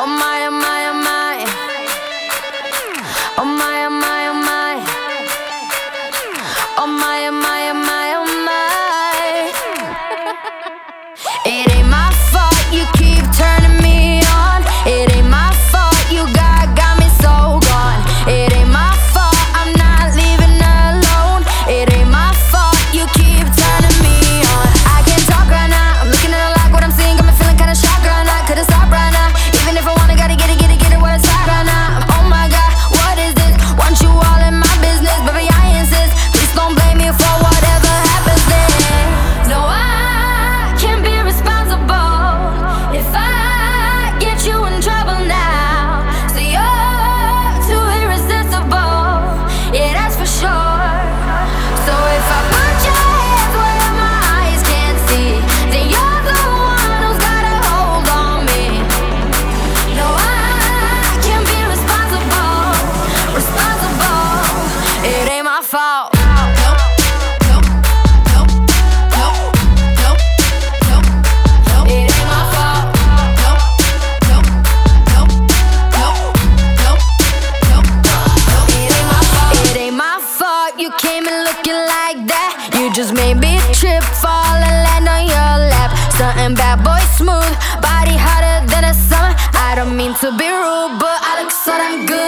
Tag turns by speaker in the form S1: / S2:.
S1: Oh my, oh my, oh my. Oh my, oh my, oh my. Oh my, oh my, oh my, oh my. It ain't my fault you keep turning me on. It ain't my fault you got me so gone. It ain't my fault I'm not leaving alone. It ain't my fault you keep turning me on. I can't talk right now, I'm looking at a lot. What I'm seeing got me feeling kinda shocked right now. Couldn't stop right now, even if I wanna, gotta get it where it's at right now. Oh my God, what is this? Want you all in my business, baby, I insist. Please don't blame me for whatever happens then. No, I can't be responsible if I get you in trouble now. So you're too irresistible, yeah, that's for sure. So if I put your hands where my eyes can't see, then you're the one who's got a hold on me. No, I can't be responsible. It ain't my fault. You came in looking like that. You just made me trip, fall and land on your lap. Something bad boy smooth, body hotter than a summer. I don't mean to be rude, but I look so damn good.